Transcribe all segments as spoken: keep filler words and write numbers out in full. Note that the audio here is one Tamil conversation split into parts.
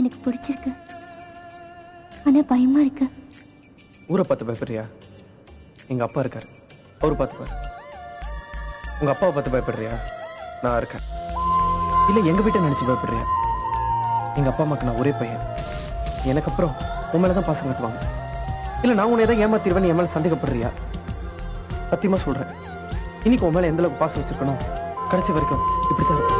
எனக்கு பிடிச்சிருக்கு. ஆனா பயமா இருக்கு. ஊரை பார்த்து பயப்படுறியா? எங்க அப்பா இருக்காரு, அவரு பார்த்து பாரு. உங்க அப்பாவை பார்த்து பயப்படுறியா? நான் இருக்கேன். இல்ல எங்க வீட்டை நினைச்சு பயப்படுறியா? எங்க அப்பா அம்மாக்கு நான் ஒரே பையன். எனக்கு அப்புறம் உன் மேலதான் பாசம் கட்டுவாங்க. இல்ல நான் உன்னை ஏதாவது ஏமாத்திருவேன் என் மேல சந்தேகப்படுறியா? சத்தியமா சொல்றேன், இன்னைக்கு உன் மேல எந்த அளவுக்கு பாசம் வச்சிருக்கணும் கடைசி வரைக்கும் இப்படித்தான் இருக்கும்.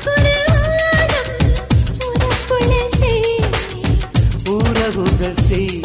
உறவுகள் செய்